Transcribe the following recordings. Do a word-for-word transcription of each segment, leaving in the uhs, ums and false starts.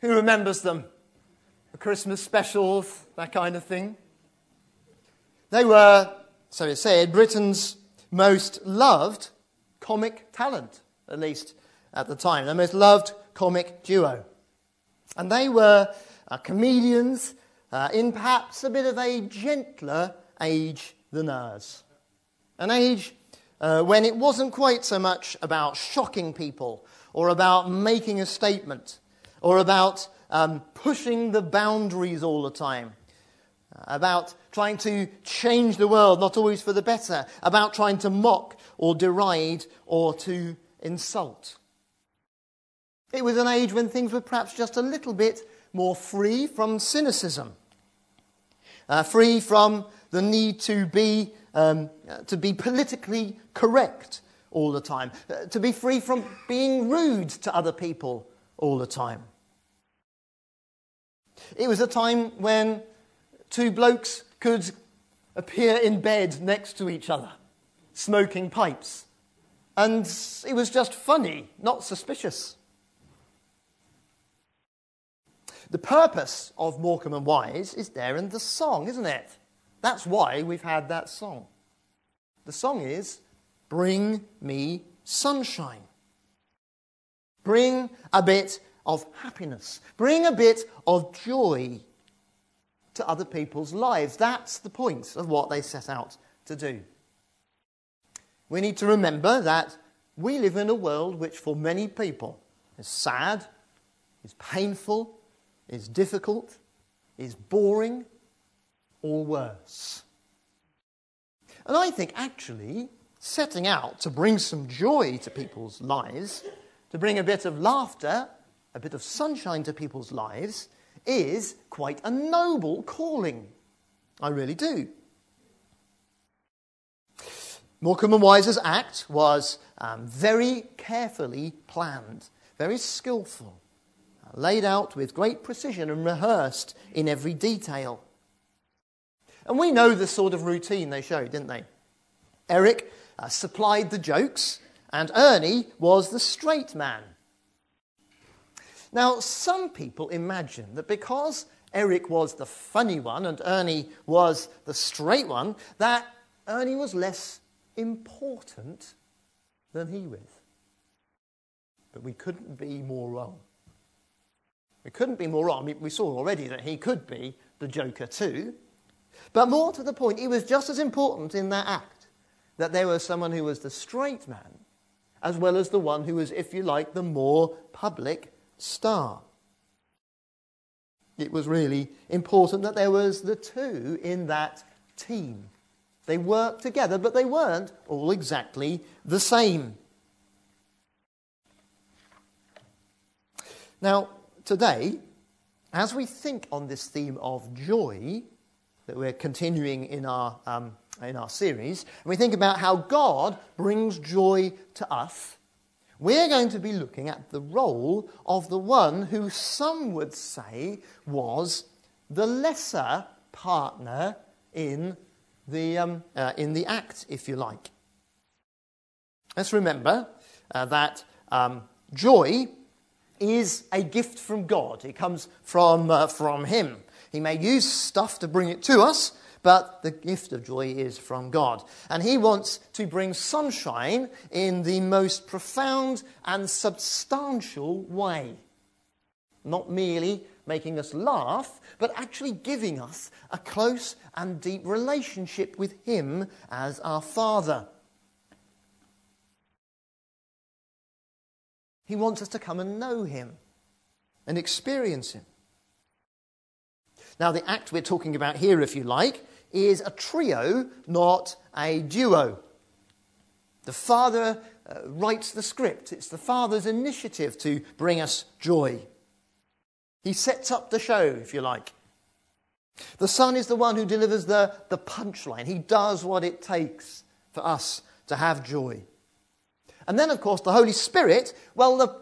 Who remembers them? The Christmas specials, that kind of thing. They were, so it said, Britain's most loved comic talent, at least at the time. Their most loved comic duo. And they were uh, comedians uh, in perhaps a bit of a gentler age than ours. An age uh, when it wasn't quite so much about shocking people or about making a statement or about um, pushing the boundaries all the time, uh, about trying to change the world, not always for the better, about trying to mock or deride or to insult. It was an age when things were perhaps just a little bit more free from cynicism, uh, free from the need to be um, to be politically correct all the time, uh, to be free from being rude to other people all the time. It was a time when two blokes could appear in bed next to each other, smoking pipes, and it was just funny, not suspicious. The purpose of Morecambe and Wise is there in the song, isn't it? That's why we've had that song. The song is, Bring Me Sunshine. Bring a bit of happiness. Bring a bit of joy to other people's lives. That's the point of what they set out to do. We need to remember that we live in a world which for many people is sad, is painful, is difficult, is boring, or worse. And I think actually setting out to bring some joy to people's lives, to bring a bit of laughter, a bit of sunshine to people's lives, is quite a noble calling. I really do. Morecambe and Wise's act was um, very carefully planned, very skillful, laid out with great precision and rehearsed in every detail. And we know the sort of routine they showed, didn't they? Eric uh, supplied the jokes, and Ernie was the straight man. Now, some people imagine that because Eric was the funny one and Ernie was the straight one, that Ernie was less important than he was. But we couldn't be more wrong. We couldn't be more wrong. I mean, we saw already that he could be the Joker too. But more to the point, it was just as important in that act that there was someone who was the straight man as well as the one who was, if you like, the more public star. It was really important that there was the two in that team. They worked together, but they weren't all exactly the same. Now, today, as we think on this theme of joy that we're continuing in our um, in our series, and we think about how God brings joy to us, we're going to be looking at the role of the one who some would say was the lesser partner in the um, uh, in the act, if you like. Let's remember uh, that um, joy is a gift from God. It comes from uh, from Him. He may use stuff to bring it to us, but the gift of joy is from God. And He wants to bring sunshine in the most profound and substantial way. Not merely making us laugh, but actually giving us a close and deep relationship with Him as our Father. He wants us to come and know Him and experience Him. Now, the act we're talking about here, if you like, is a trio, not a duo. The Father uh, writes the script. It's the Father's initiative to bring us joy. He sets up the show, if you like. The Son is the one who delivers the, the punchline. He does what it takes for us to have joy. And then, of course, the Holy Spirit, well, the,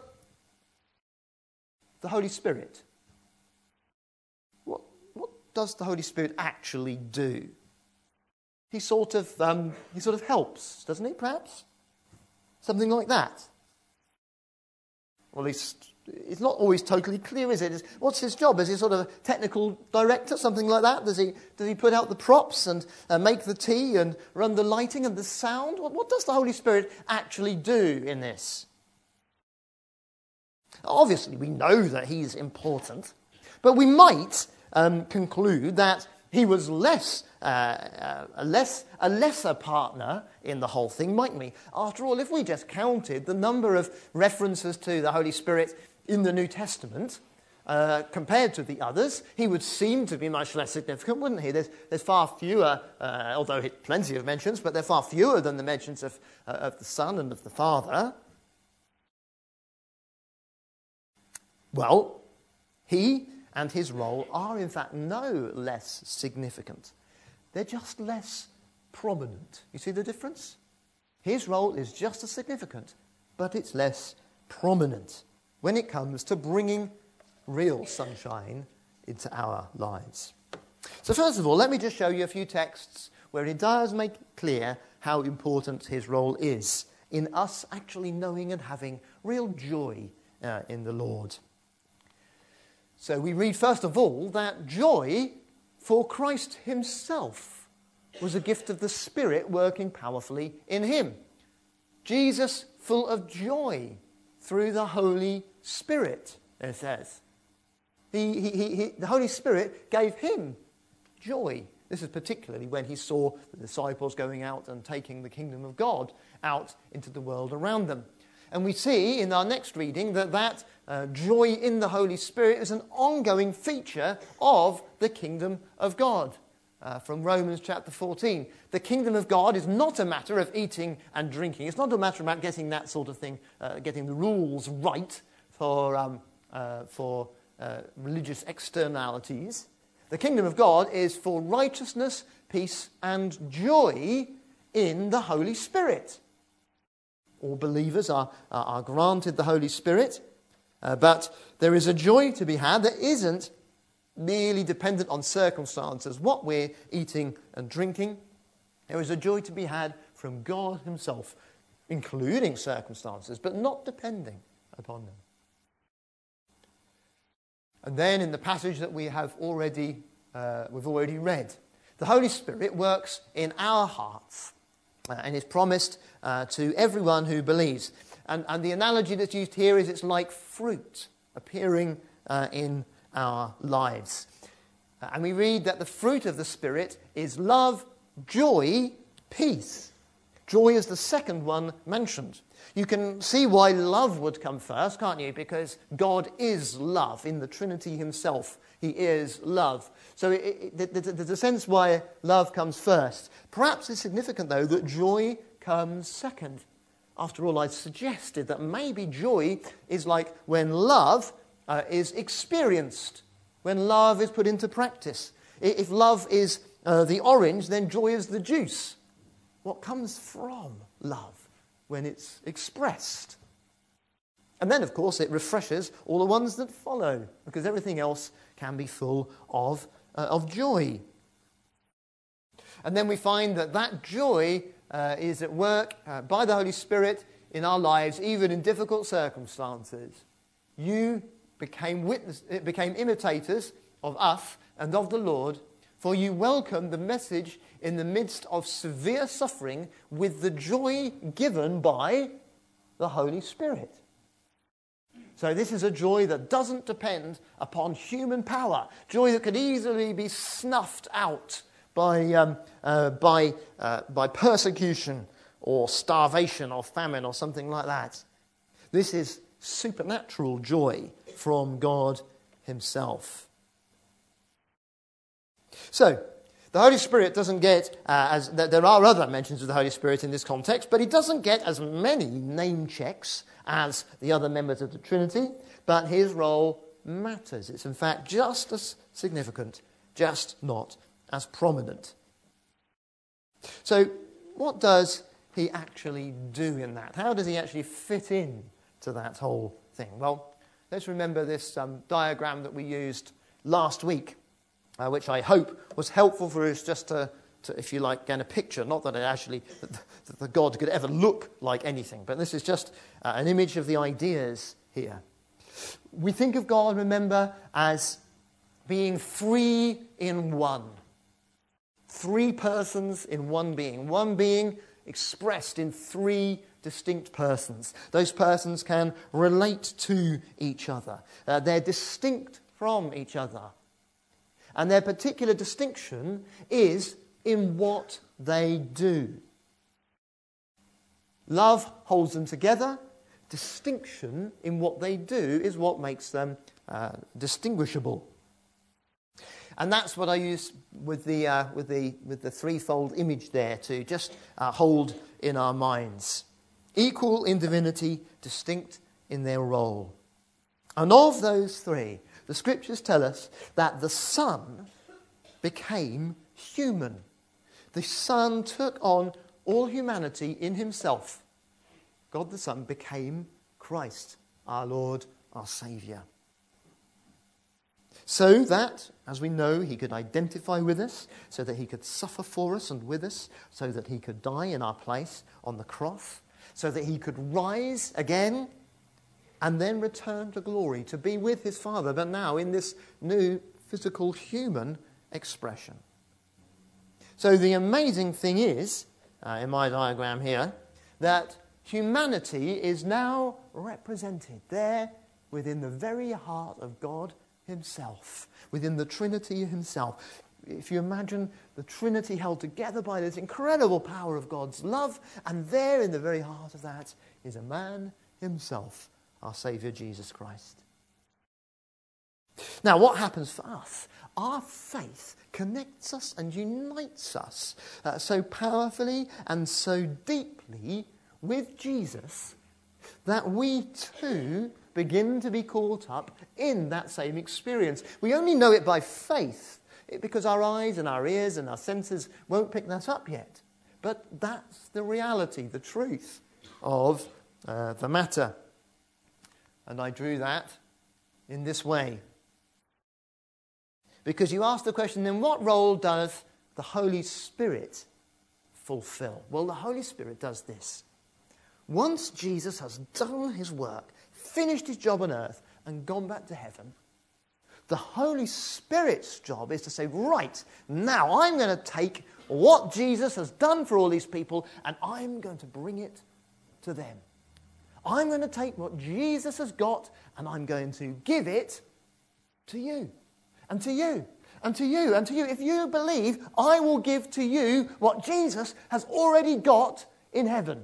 the Holy Spirit. What, what does the Holy Spirit actually do? He sort of, um, he sort of helps, doesn't he, perhaps? Something like that. Or at least it's not always totally clear, is it? Is, what's his job? Is he sort of a technical director, something like that? Does he does he put out the props and uh, make the tea and run the lighting and the sound? What, what does the Holy Spirit actually do in this? Obviously, we know that he's important, but we might um, conclude that he was less, uh, uh, a less, a lesser partner in the whole thing, mightn't we? After all, if we just counted the number of references to the Holy Spirit in the New Testament, uh, compared to the others, he would seem to be much less significant, wouldn't he? There's, there's far fewer, uh, although he, plenty of mentions, but they're far fewer than the mentions of, uh, of the Son and of the Father. Well, he and his role are in fact no less significant. They're just less prominent. You see the difference? His role is just as significant, but it's less prominent when it comes to bringing real sunshine into our lives. So first of all, let me just show you a few texts where he does make clear how important his role is in us actually knowing and having real joy uh, in the Lord. So we read, first of all, that joy for Christ himself was a gift of the Spirit working powerfully in him. Jesus, full of joy through the Holy Spirit, it says. He, he, he, he, the Holy Spirit gave him joy. This is particularly when he saw the disciples going out and taking the kingdom of God out into the world around them. And we see in our next reading that that uh, joy in the Holy Spirit is an ongoing feature of the kingdom of God. Uh, from Romans chapter fourteen. The kingdom of God is not a matter of eating and drinking. It's not a matter about getting that sort of thing, uh, getting the rules right for, um, uh, for uh, religious externalities. The kingdom of God is for righteousness, peace, and joy in the Holy Spirit. All believers are, are granted the Holy Spirit, uh, but there is a joy to be had that isn't merely dependent on circumstances, what we're eating and drinking. There is a joy to be had from God himself, including circumstances, but not depending upon them. And then in the passage that we have already, uh, we've already read, the Holy Spirit works in our hearts. Uh, and is promised uh, to everyone who believes. And, and the analogy that's used here is it's like fruit appearing uh, in our lives. Uh, and we read that the fruit of the Spirit is love, joy, peace. Joy is the second one mentioned. You can see why love would come first, can't you? Because God is love in the Trinity himself. He is love. So it, it, there's a sense why love comes first. Perhaps it's significant, though, that joy comes second. After all, I suggested that maybe joy is like when love uh, is experienced, when love is put into practice. If love is uh, the orange, then joy is the juice. What comes from love when it's expressed? And then, of course, it refreshes all the ones that follow, because everything else can be full of, uh, of joy. And then we find that that joy uh, is at work uh, by the Holy Spirit in our lives, even in difficult circumstances. You became witness, it became imitators of us and of the Lord, for you welcomed the message in the midst of severe suffering with the joy given by the Holy Spirit. So this is a joy that doesn't depend upon human power, joy that could easily be snuffed out by, um, uh, by, uh, by persecution or starvation or famine or something like that. This is supernatural joy from God himself. So, the Holy Spirit doesn't get, uh, as there are other mentions of the Holy Spirit in this context, but he doesn't get as many name checks as the other members of the Trinity, but his role matters. It's in fact just as significant, just not as prominent. So, what does he actually do in that? How does he actually fit in to that whole thing? Well, let's remember this um, diagram that we used last week, uh, which I hope was helpful for us just to, to if you like, get a picture. Not that it actually, that the, the God could ever look like anything, but this is just uh, an image of the ideas here. We think of God, remember, as being three in one. Three persons in one being. One being expressed in three distinct persons. Those persons can relate to each other. Uh, they're distinct from each other. And their particular distinction is in what they do. Love holds them together. Distinction in what they do is what makes them uh, distinguishable. And that's what I use with the uh, with the with the threefold image there to just uh, hold in our minds. Equal in divinity, distinct in their role. And of those three, the scriptures tell us that the Son became human. The Son took on all humanity in himself. God the Son became Christ, our Lord, our Saviour. So that, as we know, he could identify with us, so that he could suffer for us and with us, so that he could die in our place on the cross, so that he could rise again and then return to glory, to be with his Father, but now in this new physical human expression. So the amazing thing is, uh, in my diagram here, that humanity is now represented there within the very heart of God himself, within the Trinity himself. If you imagine the Trinity held together by this incredible power of God's love, and there in the very heart of that is a man himself, our Saviour Jesus Christ. Now, what happens for us? Our faith connects us and unites us uh, so powerfully and so deeply with Jesus that we too begin to be caught up in that same experience. We only know it by faith because our eyes and our ears and our senses won't pick that up yet. But that's the reality, the truth of uh, the matter. And I drew that in this way. Because you ask the question, then what role does the Holy Spirit fulfill? Well, the Holy Spirit does this. Once Jesus has done his work, finished his job on earth, and gone back to heaven, the Holy Spirit's job is to say, right, now I'm going to take what Jesus has done for all these people, and I'm going to bring it to them. I'm going to take what Jesus has got, and I'm going to give it to you, and to you, and to you, and to you. If you believe, I will give to you what Jesus has already got in heaven.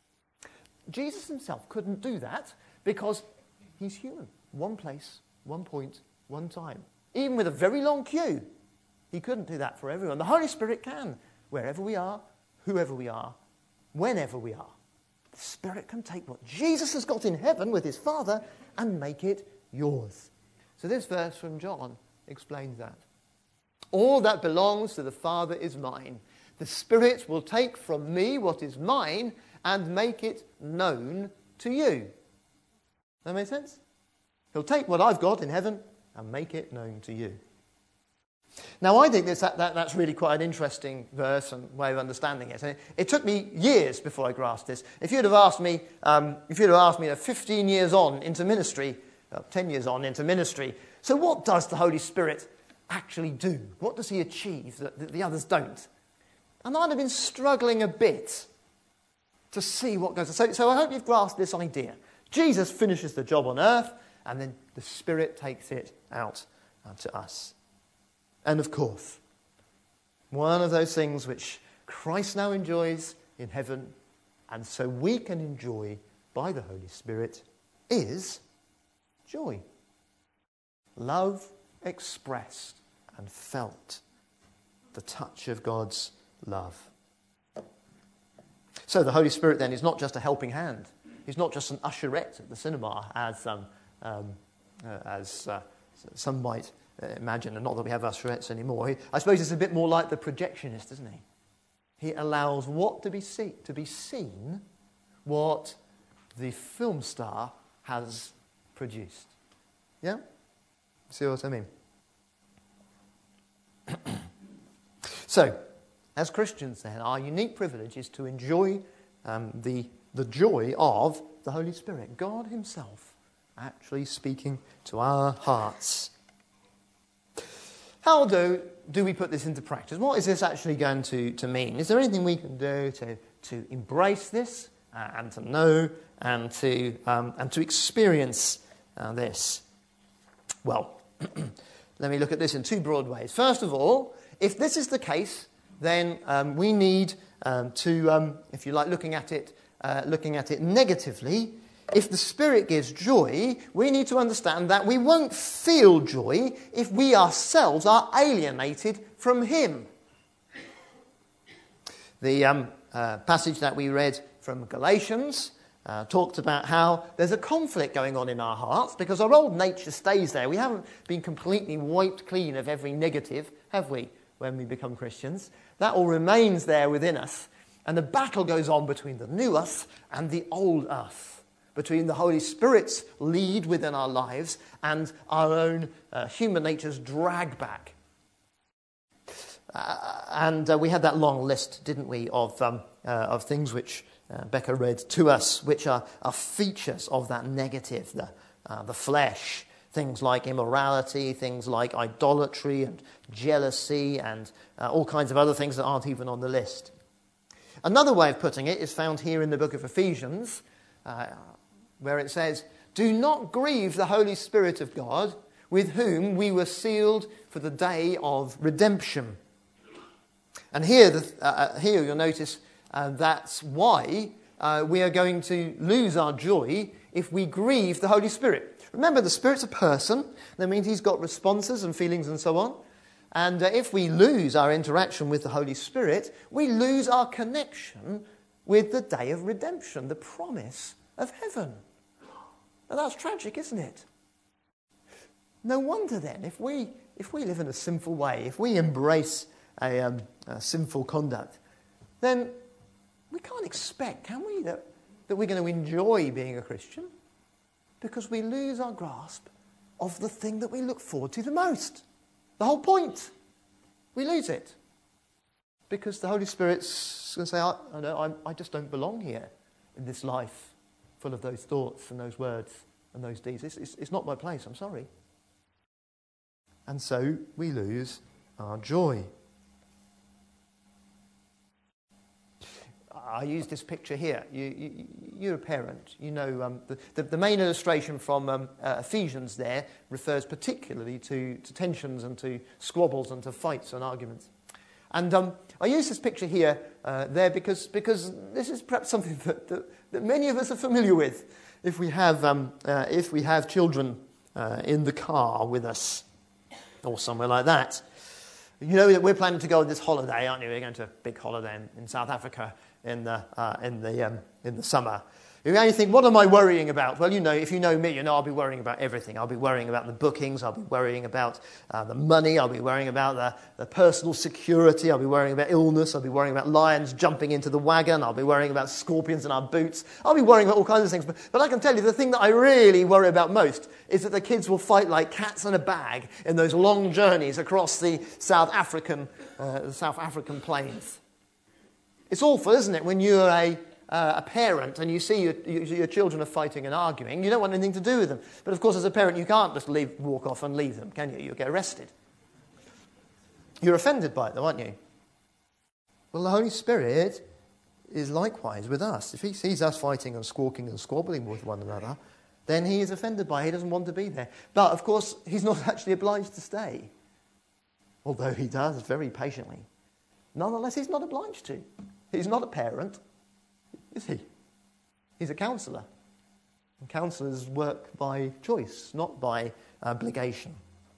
Jesus himself couldn't do that because he's human. One place, one point, one time. Even with a very long queue, he couldn't do that for everyone. The Holy Spirit can. Wherever we are, whoever we are, whenever we are. The Spirit can take what Jesus has got in heaven with his Father and make it yours. So this verse from John explains that. All that belongs to the Father is mine. The Spirit will take from me what is mine and make it known to you. That make sense? He'll take what I've got in heaven and make it known to you. Now, I think this, that, that, that's really quite an interesting verse and way of understanding it. And it, it took me years before I grasped this. If you'd have asked me, um, if you'd have asked me, uh, fifteen years on into ministry, uh, ten years on into ministry, so what does the Holy Spirit actually do? What does he achieve that, that the others don't? And I'd have been struggling a bit to see what goes on. So, so I hope you've grasped this idea. Jesus finishes the job on earth, and then the Spirit takes it out uh, to us. And of course, one of those things which Christ now enjoys in heaven, and so we can enjoy by the Holy Spirit, is joy. Love expressed and felt. The touch of God's love. So the Holy Spirit then is not just a helping hand. He's not just an usherette at the cinema, as um, um, uh, as uh, some might uh, imagine, and not that we have usherettes anymore. He, I suppose it's a bit more like the projectionist, isn't he? He allows what to be see, to be seen, what the film star has produced. Yeah? See what I mean? So, as Christians then, our unique privilege is to enjoy um, the, the joy of the Holy Spirit. God himself actually speaking to our hearts. How do, do we put this into practice? What is this actually going to, to mean? Is there anything we can do to, to embrace this uh, and to know and to, um, and to experience uh, this? Well, let me look at this in two broad ways. First of all, if this is the case, then um, we need um, to, um, if you like, looking at it, uh, looking at it negatively. If the Spirit gives joy, we need to understand that we won't feel joy if we ourselves are alienated from Him. The um, uh, passage that we read from Galatians uh, talked about how there's a conflict going on in our hearts because our old nature stays there. We haven't been completely wiped clean of every negative, have we, when we become Christians? That all remains there within us. And the battle goes on between the new us and the old us, between the Holy Spirit's lead within our lives and our own uh, human nature's drag back. Uh, and uh, we had that long list, didn't we, of um, uh, of things which uh, Becca read to us, which are, are features of that negative, the, uh, the flesh. Things like immorality, things like idolatry and jealousy and uh, all kinds of other things that aren't even on the list. Another way of putting it is found here in the book of Ephesians, uh, where it says, "Do not grieve the Holy Spirit of God, with whom we were sealed for the day of redemption." And here, the, uh, here you'll notice uh, that's why uh, we are going to lose our joy if we grieve the Holy Spirit. Remember, the Spirit's a person. That means he's got responses and feelings and so on. And uh, if we lose our interaction with the Holy Spirit, we lose our connection with the day of redemption, the promise of heaven. Now that's tragic, isn't it? No wonder then, if we if we live in a sinful way, if we embrace a, um, a sinful conduct, then we can't expect, can we, that, that we're going to enjoy being a Christian, because we lose our grasp of the thing that we look forward to the most. The whole point. We lose it. Because the Holy Spirit's going to say, I, I, know, I, I just don't belong here in this life full of those thoughts and those words and those deeds. It's, it's, it's not my place, I'm sorry. And so we lose our joy. I use this picture here. You, you, you're a parent. You know um, the, the, the main illustration from um, uh, Ephesians there refers particularly to, to tensions and to squabbles and to fights and arguments. And um, I use this picture here uh, there because, because this is perhaps something that, that, that many of us are familiar with if we have, um, uh, if we have children uh, in the car with us or somewhere like that. You know that we're planning to go on this holiday, aren't you? We're going to a big holiday in, in South Africa in the uh, in the um, in the summer. You only think, what am I worrying about? Well, you know, if you know me, you know I'll be worrying about everything. I'll be worrying about the bookings. I'll be worrying about uh, the money. I'll be worrying about the, the personal security. I'll be worrying about illness. I'll be worrying about lions jumping into the wagon. I'll be worrying about scorpions in our boots. I'll be worrying about all kinds of things. But, but I can tell you, the thing that I really worry about most is that the kids will fight like cats in a bag in those long journeys across the South African, uh, the South African plains. It's awful, isn't it, when you're a Uh, a parent and you see your, your, your children are fighting and arguing, you don't want anything to do with them. But of course, as a parent, you can't just leave, walk off and leave them, can you? You'll get arrested. You're offended by it, though, aren't you? Well, the Holy Spirit is likewise with us. If he sees us fighting and squawking and squabbling with one another, then he is offended by it. He doesn't want to be there. But, of course, he's not actually obliged to stay, although he does very patiently. Nonetheless, he's not obliged to. He's not a parent. Is he? He's a counsellor. And counsellors work by choice, not by obligation.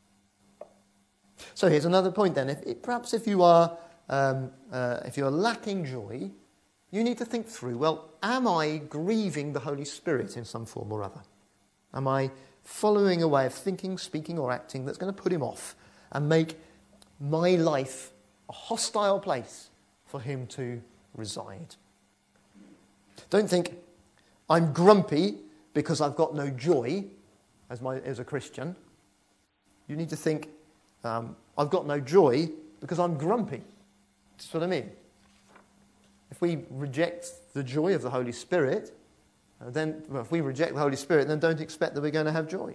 So here's another point then. If, if, perhaps if you are um, uh, if you are lacking joy, you need to think through, well, am I grieving the Holy Spirit in some form or other? Am I following a way of thinking, speaking or acting that's going to put him off and make my life a hostile place for him to reside? Don't think, I'm grumpy because I've got no joy as, my, as a Christian. You need to think, um, I've got no joy because I'm grumpy. That's what I mean. If we reject the joy of the Holy Spirit, then well, if we reject the Holy Spirit, then don't expect that we're going to have joy.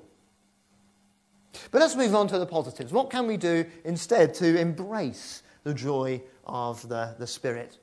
But let's move on to the positives. What can we do instead to embrace the joy of the, the Spirit?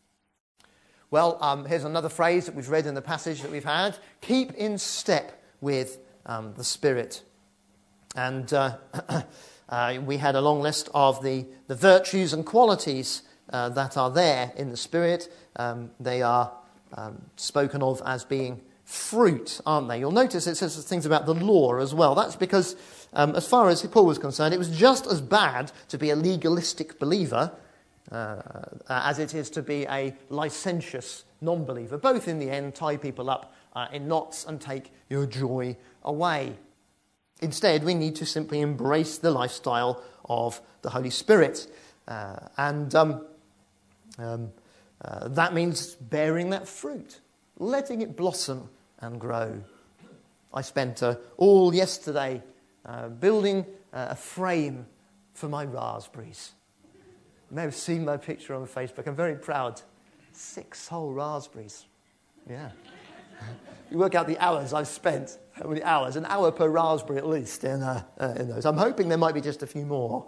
Well, um, here's another phrase that we've read in the passage that we've had. Keep in step with um, the Spirit. And uh, uh, we had a long list of the, the virtues and qualities uh, that are there in the Spirit. Um, they are um, spoken of as being fruit, aren't they? You'll notice it says things about the law as well. That's because, um, as far as Paul was concerned, it was just as bad to be a legalistic believer uh, as it is to be a licentious non-believer. Both, in the end, tie people up uh, in knots and take your joy away. Instead, we need to simply embrace the lifestyle of the Holy Spirit. Uh, and um, um, uh, that means bearing that fruit, letting it blossom and grow. I spent uh, all yesterday uh, building uh, a frame for my raspberries. You may have seen my picture on Facebook. I'm very proud. Six whole raspberries. Yeah. You work out the hours I've spent. How many hours? An hour per raspberry at least in, uh, uh, in those. I'm hoping there might be just a few more.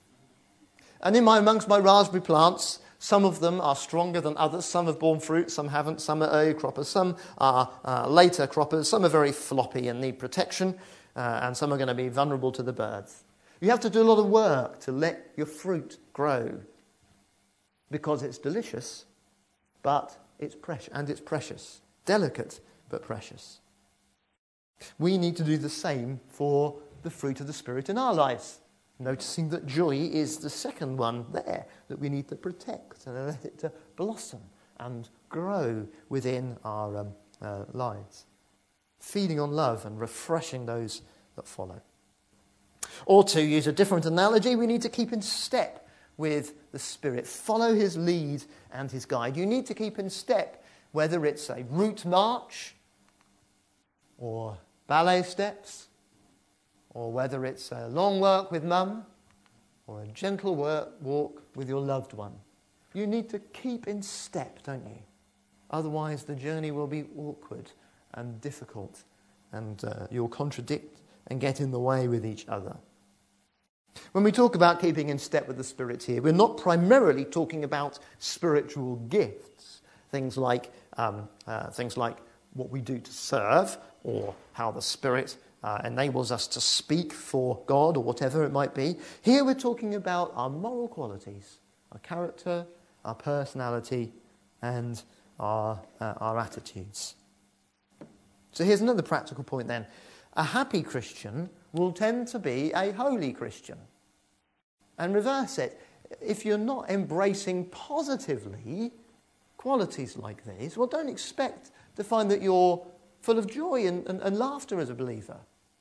And in my amongst my raspberry plants, some of them are stronger than others. Some have borne fruit, some haven't. Some are early croppers, some are uh, later croppers. Some are very floppy and need protection, uh, and some are going to be vulnerable to the birds. You have to do a lot of work to let your fruit grow because it's delicious, but it's precious, and it's precious. Delicate, but precious. We need to do the same for the fruit of the Spirit in our lives. Noticing that joy is the second one there that we need to protect and let it to blossom and grow within our um, uh, lives. Feeding on love and refreshing those that follow. Or to use a different analogy, we need to keep in step with the Spirit. Follow his lead and his guide. You need to keep in step, whether it's a route march or ballet steps, or whether it's a long walk with mum, or a gentle work, walk with your loved one. You need to keep in step, don't you? Otherwise the journey will be awkward and difficult, and uh, you'll contradict and get in the way with each other. When we talk about keeping in step with the Spirit here, we're not primarily talking about spiritual gifts, things like um, uh, things like what we do to serve, or how the Spirit Uh, enables us to speak for God, or whatever it might be. Here we're talking about our moral qualities, our character, our personality, and our, uh, our attitudes. So here's another practical point then. A happy Christian will tend to be a holy Christian. And reverse it. If you're not embracing positively qualities like these, well, don't expect to find that you're full of joy and, and, and laughter as a believer.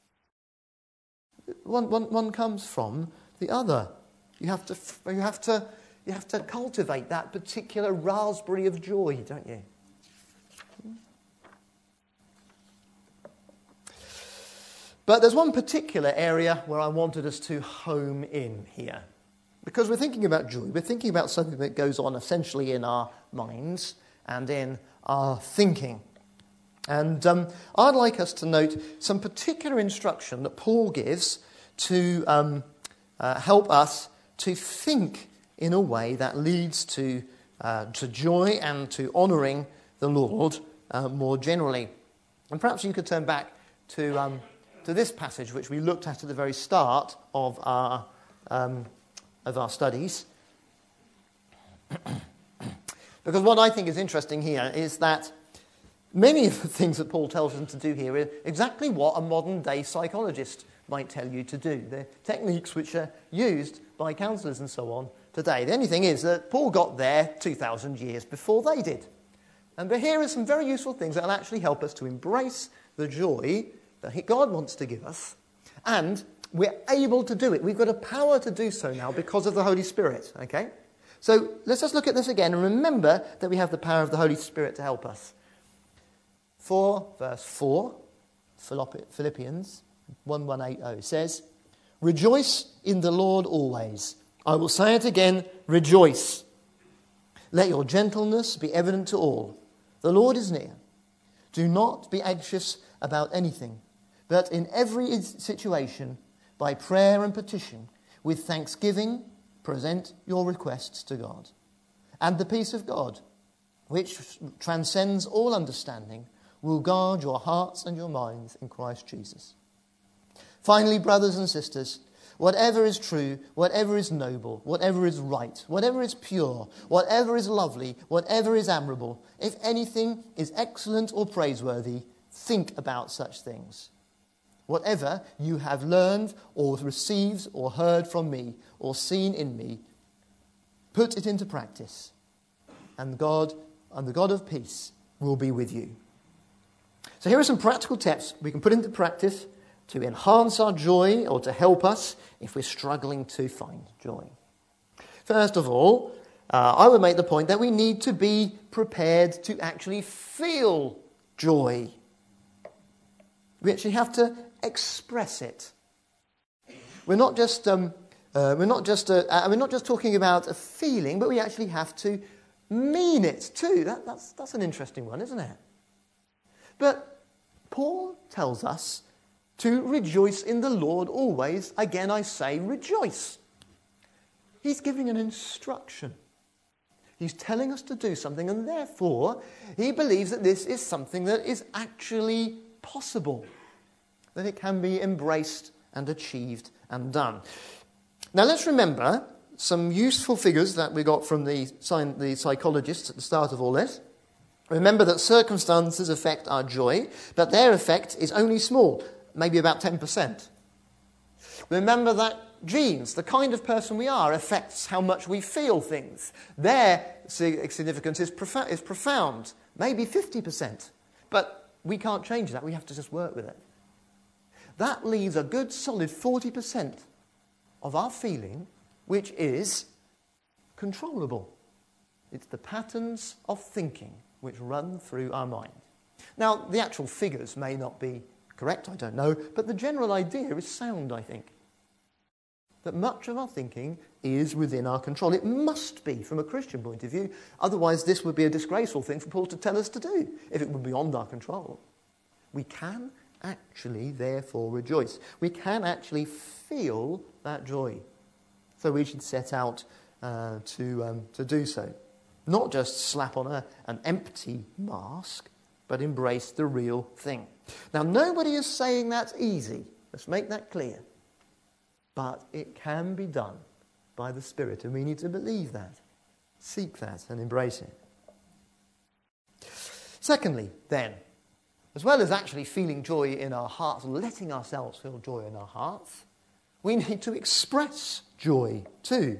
One, one, one comes from the other. You have to, you have to, you have to cultivate that particular raspberry of joy, don't you? But there's one particular area where I wanted us to home in here. Because we're thinking about joy, we're thinking about something that goes on essentially in our minds and in our thinking. And um, I'd like us to note some particular instruction that Paul gives to um, uh, help us to think in a way that leads to, uh, to joy and to honouring the Lord uh, more generally. And perhaps you could turn back to, um, to this passage, which we looked at at the very start of our, um, of our studies. Because what I think is interesting here is that many of the things that Paul tells them to do here are exactly what a modern-day psychologist might tell you to do. They're techniques which are used by counsellors and so on today. The only thing is that Paul got there two thousand years before they did. And but here are some very useful things that will actually help us to embrace the joy that God wants to give us. And we're able to do it. We've got a power to do so now because of the Holy Spirit. Okay? So let's just look at this again and remember that we have the power of the Holy Spirit to help us. For verse four, Philippians one one eight zero says, "Rejoice in the Lord always. I will say it again, rejoice. Let your gentleness be evident to all. The Lord is near. Do not be anxious about anything, but in every situation, by prayer and petition, with thanksgiving, present your requests to God. And the peace of God, which transcends all understanding, will guard your hearts and your minds in Christ Jesus. Finally, brothers and sisters, whatever is true, whatever is noble, whatever is right, whatever is pure, whatever is lovely, whatever is admirable, if anything is excellent or praiseworthy, think about such things. Whatever you have learned or received or heard from me or seen in me, put it into practice, and God and the God of peace will be with you. So here are some practical tips we can put into practice to enhance our joy or to help us if we're struggling to find joy. First of all, uh, I would make the point that we need to be prepared to actually feel joy. We actually have to express it. We're not just um, uh, we're not just uh, uh, we're not just talking about a feeling, but we actually have to mean it too. That, that's that's an interesting one, isn't it? But Paul tells us to rejoice in the Lord always. Again, I say rejoice. He's giving an instruction. He's telling us to do something, and therefore he believes that this is something that is actually possible, that it can be embraced and achieved and done. Now let's remember some useful figures that we got from the, the psychologists at the start of all this. Remember that circumstances affect our joy, but their effect is only small, maybe about ten percent. Remember that genes, the kind of person we are, affects how much we feel things. Their significance is, prof- is profound, maybe fifty percent. But we can't change that, we have to just work with it. That leaves a good solid forty percent of our feeling, which is controllable. It's the patterns of thinking which run through our mind. Now, the actual figures may not be correct, I don't know, but the general idea is sound, I think. That much of our thinking is within our control. It must be from a Christian point of view, otherwise this would be a disgraceful thing for Paul to tell us to do, if it were beyond our control. We can actually, therefore, rejoice. We can actually feel that joy. So we should set out uh, to, um, to do so. Not just slap on a, an empty mask, but embrace the real thing. Now, nobody is saying that's easy. Let's make that clear. But it can be done by the Spirit, and we need to believe that, seek that, and embrace it. Secondly, then, as well as actually feeling joy in our hearts, letting ourselves feel joy in our hearts, we need to express joy too.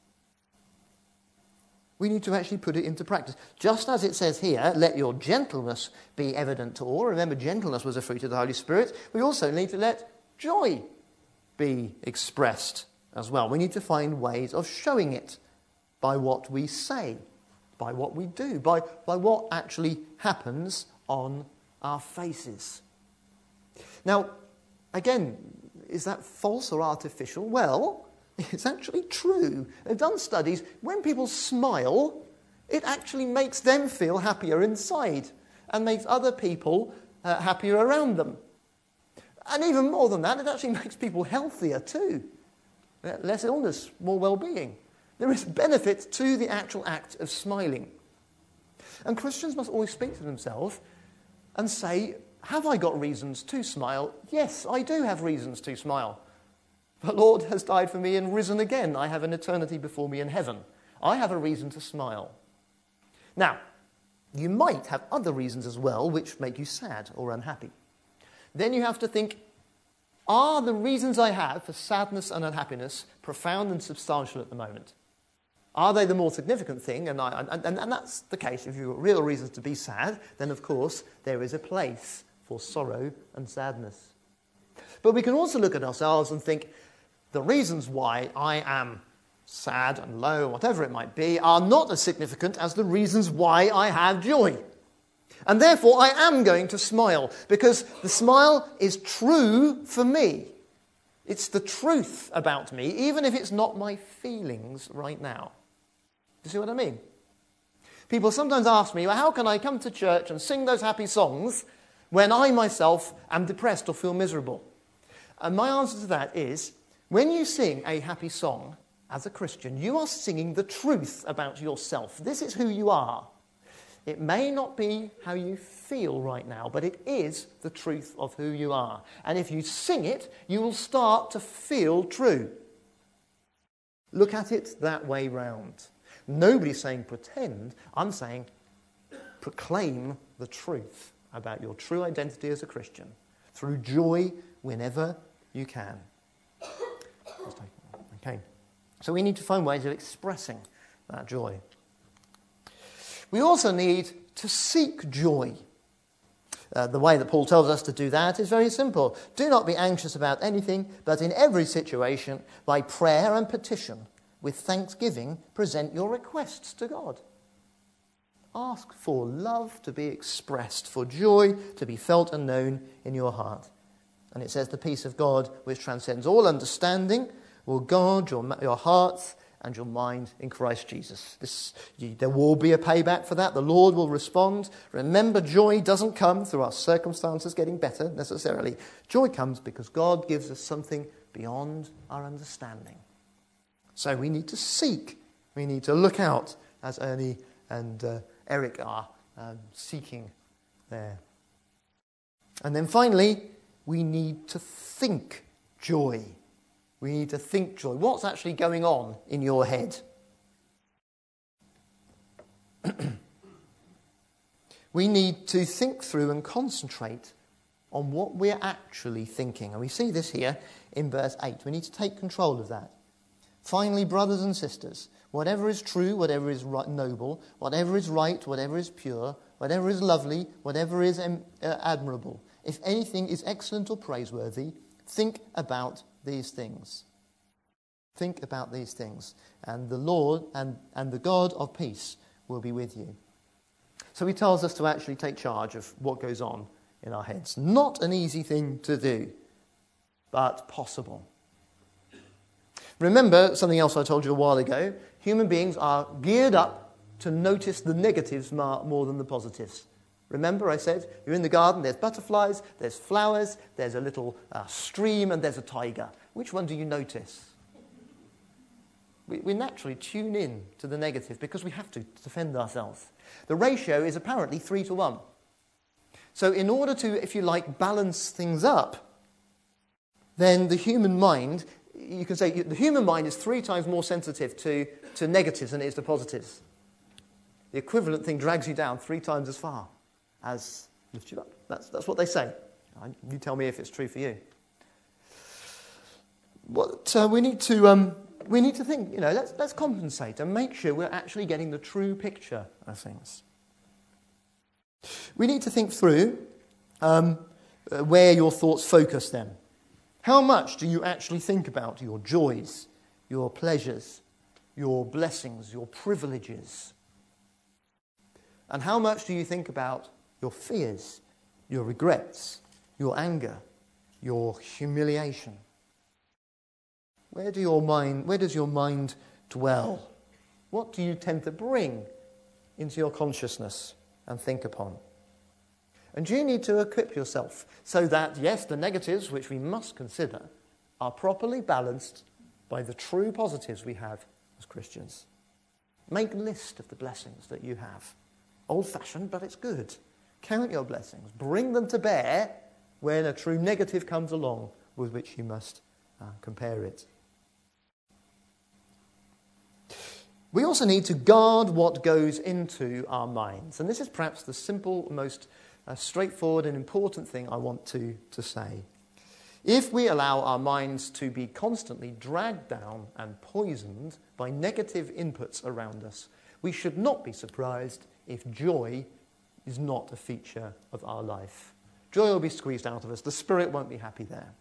We need to actually put it into practice. Just as it says here, let your gentleness be evident to all. Remember, gentleness was a fruit of the Holy Spirit. We also need to let joy be expressed as well. We need to find ways of showing it by what we say, by what we do, by, by what actually happens on our faces. Now, again, is that false or artificial? Well, it's actually true. They've done studies. When people smile, it actually makes them feel happier inside and makes other people uh, happier around them. And even more than that, it actually makes people healthier too. Less illness, more well-being. There is benefit to the actual act of smiling. And Christians must always speak to themselves and say, have I got reasons to smile? Yes, I do have reasons to smile. The Lord has died for me and risen again. I have an eternity before me in heaven. I have a reason to smile. Now, you might have other reasons as well which make you sad or unhappy. Then you have to think, are the reasons I have for sadness and unhappiness profound and substantial at the moment? Are they the more significant thing? And, I, and, and, and that's the case. If you've got real reasons to be sad, then of course there is a place for sorrow and sadness. But we can also look at ourselves and think, the reasons why I am sad and low, whatever it might be, are not as significant as the reasons why I have joy. And therefore I am going to smile, because the smile is true for me. It's the truth about me, even if it's not my feelings right now. Do you see what I mean? People sometimes ask me, well, how can I come to church and sing those happy songs when I myself am depressed or feel miserable? And my answer to that is, when you sing a happy song as a Christian, you are singing the truth about yourself. This is who you are. It may not be how you feel right now, but it is the truth of who you are. And if you sing it, you will start to feel true. Look at it that way round. Nobody's saying pretend. I'm saying proclaim the truth about your true identity as a Christian through joy whenever you can. Okay. So we need to find ways of expressing that joy. We also need to seek joy. Uh, the way that Paul tells us to do that is very simple. Do not be anxious about anything, but in every situation, by prayer and petition, with thanksgiving, present your requests to God. Ask for love to be expressed, for joy to be felt and known in your heart. And it says the peace of God, which transcends all understanding, will guard your, your hearts and your mind in Christ Jesus. This, you, there will be a payback for that. The Lord will respond. Remember, joy doesn't come through our circumstances getting better necessarily. Joy comes because God gives us something beyond our understanding. So we need to seek. We need to look out, as Ernie and uh, Eric are um, seeking there. And then finally, we need to think joy. We need to think joy. What's actually going on in your head? We need to think through and concentrate on what we're actually thinking. And we see this here in verse eight. We need to take control of that. Finally, brothers and sisters, whatever is true, whatever is noble, whatever is right, whatever is pure, whatever is lovely, whatever is um, uh, admirable, if anything is excellent or praiseworthy, think about these things. Think about these things. And the Lord and, and the God of peace will be with you. So he tells us to actually take charge of what goes on in our heads. Not an easy thing to do, but possible. Remember something else I told you a while ago. Human beings are geared up to notice the negatives more than the positives. Remember I said, you're in the garden, there's butterflies, there's flowers, there's a little uh, stream, and there's a tiger. Which one do you notice? We, we naturally tune in to the negative because we have to, to defend ourselves. The ratio is apparently three to one. So in order to, if you like, balance things up, then the human mind, you can say the human mind is three times more sensitive to, to negatives than it is to positives. The equivalent thing drags you down three times as far as lift you up. That's, that's what they say. You tell me if it's true for you. What uh, we need to um, we need to think. You know, let's let's compensate and make sure we're actually getting the true picture of things. We need to think through um, uh, where your thoughts focus. Then, how much do you actually think about your joys, your pleasures, your blessings, your privileges, and how much do you think about your fears, your regrets, your anger, your humiliation? Where do your mind, where does your mind dwell? What do you tend to bring into your consciousness and think upon? And you need to equip yourself so that, yes, the negatives, which we must consider, are properly balanced by the true positives we have as Christians. Make a list of the blessings that you have. Old-fashioned, but it's good. Count your blessings. Bring them to bear when a true negative comes along with which you must uh, compare it. We also need to guard what goes into our minds. And this is perhaps the simple, most uh, straightforward and important thing I want to, to say. If we allow our minds to be constantly dragged down and poisoned by negative inputs around us, we should not be surprised if joy is not a feature of our life. Joy will be squeezed out of us. The spirit won't be happy there.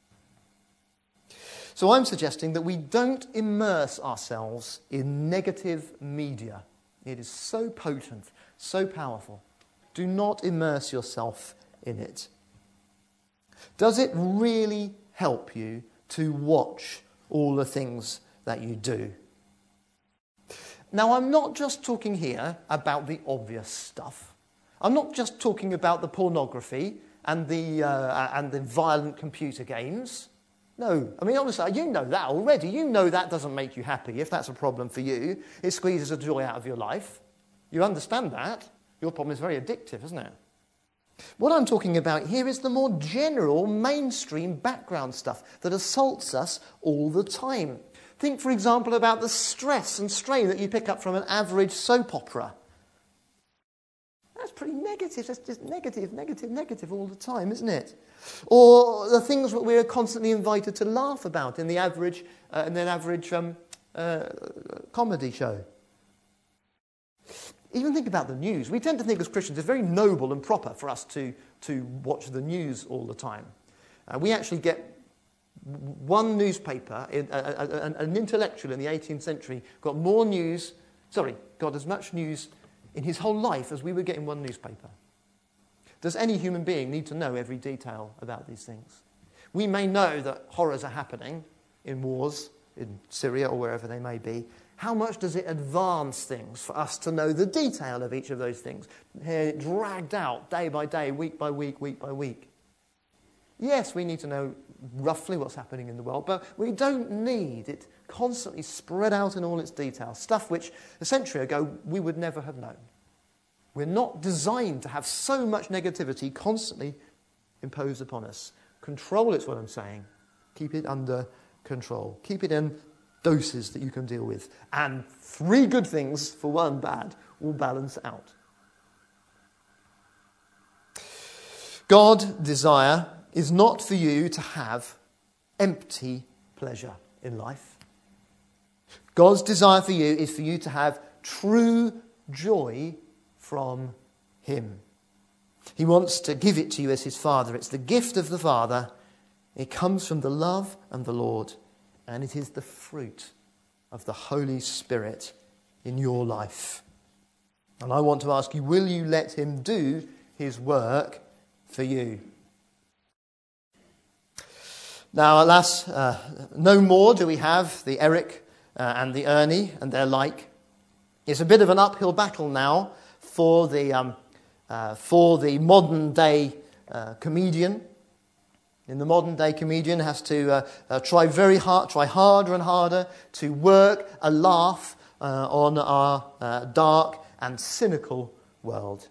So I'm suggesting that we don't immerse ourselves in negative media. It is so potent, so powerful. Do not immerse yourself in it. Does it really help you to watch all the things that you do? Now, I'm not just talking here about the obvious stuff. I'm not just talking about the pornography and the, uh, and the violent computer games. No, I mean, honestly, you know that already. You know that doesn't make you happy. If that's a problem for you, it squeezes the joy out of your life. You understand that. Your problem is very addictive, isn't it? What I'm talking about here is the more general, mainstream background stuff that assaults us all the time. Think, for example, about the stress and strain that you pick up from an average soap opera. That's pretty negative. That's just negative, negative, negative all the time, isn't it? Or the things that we're constantly invited to laugh about in the average, uh, in an average um, uh, comedy show. Even think about the news. We tend to think as Christians it's very noble and proper for us to, to watch the news all the time. Uh, we actually get one newspaper, in, uh, uh, an intellectual in the eighteenth century got more news, sorry, got as much news in his whole life as we would get in one newspaper. Does any human being need to know every detail about these things? We may know that horrors are happening in wars, in Syria or wherever they may be. How much does it advance things for us to know the detail of each of those things? Here, dragged out day by day, week by week, week by week. Yes, we need to know roughly what's happening in the world, but we don't need it constantly spread out in all its detail, stuff which a century ago we would never have known. We're not designed to have so much negativity constantly imposed upon us. Control it's what I'm saying. Keep it under control. Keep it in doses that you can deal with. And three good things for one bad will balance out. God's desire is not for you to have empty pleasure in life. God's desire for you is for you to have true joy from him. He wants to give it to you as his Father. It's the gift of the Father. It comes from the love of the Lord. And it is the fruit of the Holy Spirit in your life. And I want to ask you, will you let him do his work for you? Now, alas, uh, no more do we have the Eric uh, and the Ernie and their like. It's a bit of an uphill battle now for the, um, uh, for the modern day uh, comedian. In the modern day, comedian has to uh, uh, try very hard, try harder and harder to work a laugh uh, on our uh, dark and cynical world.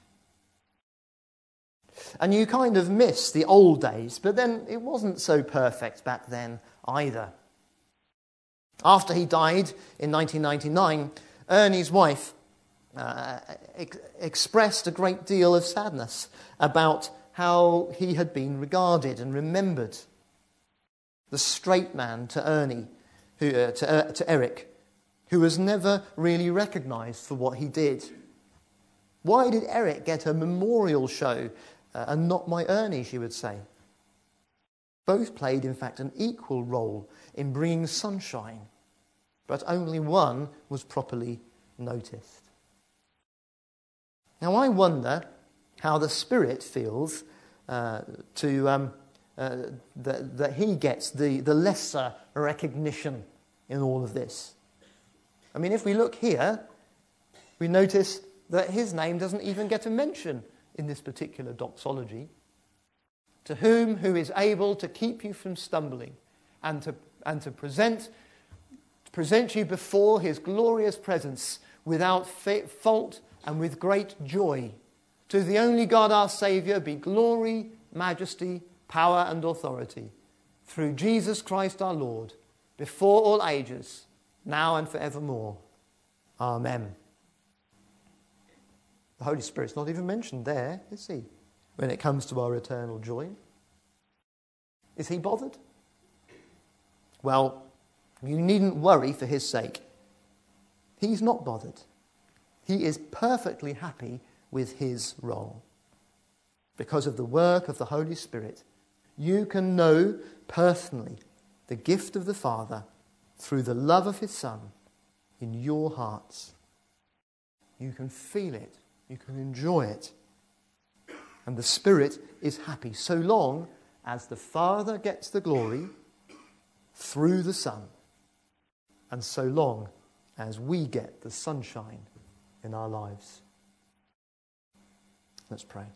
And you kind of miss the old days, but then it wasn't so perfect back then either. After he died in nineteen ninety-nine, Ernie's wife uh, ex- expressed a great deal of sadness about how he had been regarded and remembered. The straight man to Ernie, who, uh, to, uh, to Eric, who was never really recognised for what he did. Why did Eric get a memorial show uh, and not my Ernie, she would say? Both played, in fact, an equal role in bringing sunshine, but only one was properly noticed. Now, I wonder how the Spirit feels uh, to um, uh, that, that he gets the, the lesser recognition in all of this. I mean, if we look here, we notice that his name doesn't even get a mention in this particular doxology. To whom who is able to keep you from stumbling and to, and to present, present you before his glorious presence without fa- fault and with great joy. To the only God our Saviour be glory, majesty, power and authority through Jesus Christ our Lord, before all ages, now and forevermore. Amen. The Holy Spirit's not even mentioned there, is he? When it comes to our eternal joy. Is he bothered? Well, you needn't worry for his sake. He's not bothered. He is perfectly happy with his role. Because of the work of the Holy Spirit, you can know personally the gift of the Father through the love of his Son in your hearts. You can feel it. You can enjoy it. And the Spirit is happy so long as the Father gets the glory through the Son, and so long as we get the sunshine in our lives. Let's pray.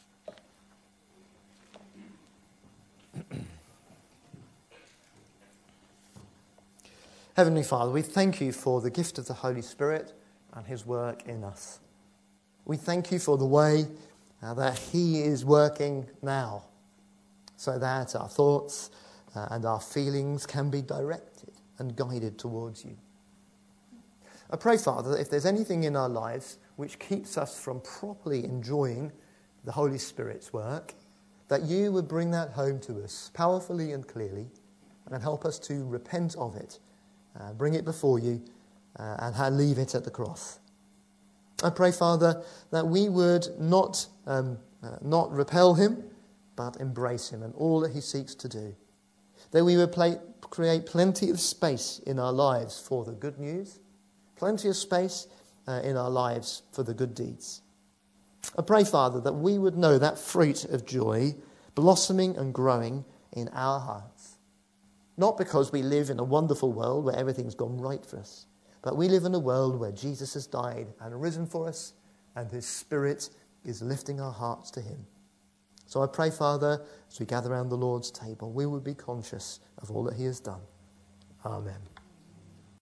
Heavenly Father, we thank you for the gift of the Holy Spirit and his work in us. We thank you for the way uh, that he is working now, so that our thoughts uh, and our feelings can be directed and guided towards you. I pray, Father, that if there's anything in our lives which keeps us from properly enjoying the Holy Spirit's work, that you would bring that home to us powerfully and clearly and help us to repent of it, uh, bring it before you, uh, and leave it at the cross. I pray, Father, that we would not, um, uh, not repel him, but embrace him and all that he seeks to do. That we would play, create plenty of space in our lives for the good news, plenty of space uh, in our lives for the good deeds. I pray, Father, that we would know that fruit of joy blossoming and growing in our hearts. Not because we live in a wonderful world where everything's gone right for us, but we live in a world where Jesus has died and risen for us, and his Spirit is lifting our hearts to him. So I pray, Father, as we gather around the Lord's table, we would be conscious of all that he has done. Amen.